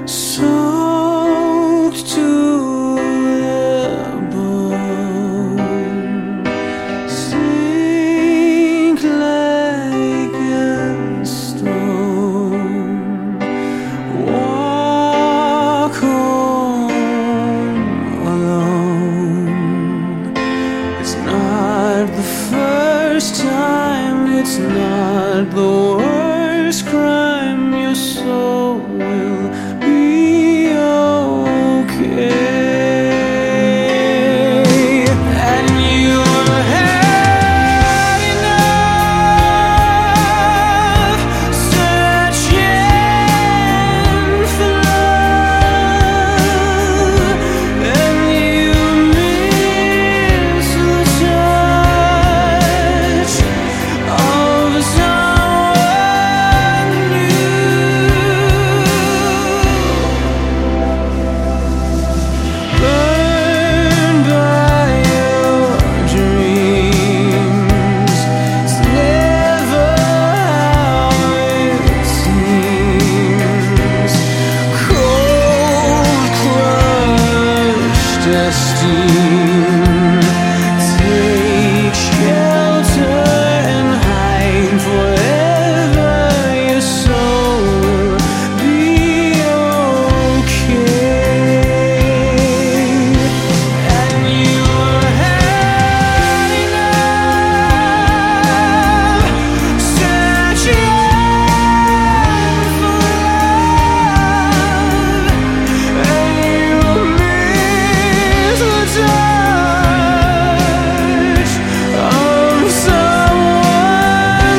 soaked to the bone, sink like a stone, walk home alone. It's not the first time, it's not the worst crime. Your soul will be okay, and you had enough searching for love, and you miss the touch of someone new. Burned by your dreams, it's never how it seems. Cold, crushed as steam. Take shelter and hide forever. Your soul will be okay, and you had enough searching for love, and you miss the touch of someone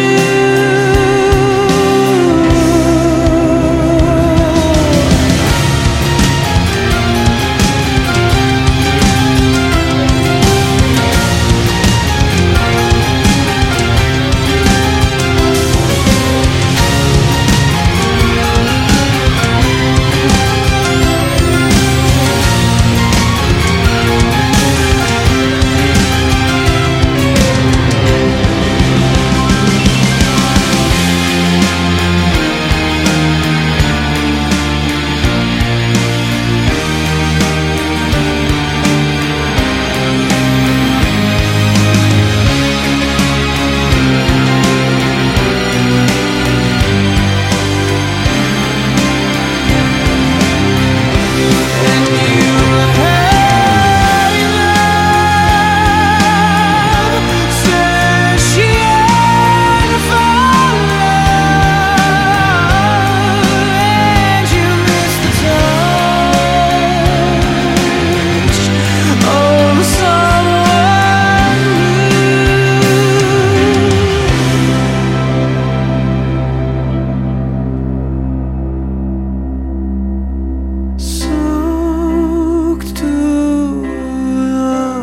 soaked to the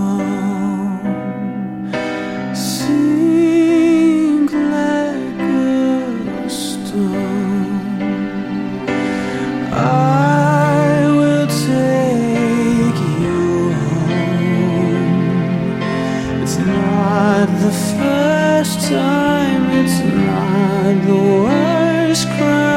bone, sink like a stone. I will take you home. It's not the first time, it's not the worst crime.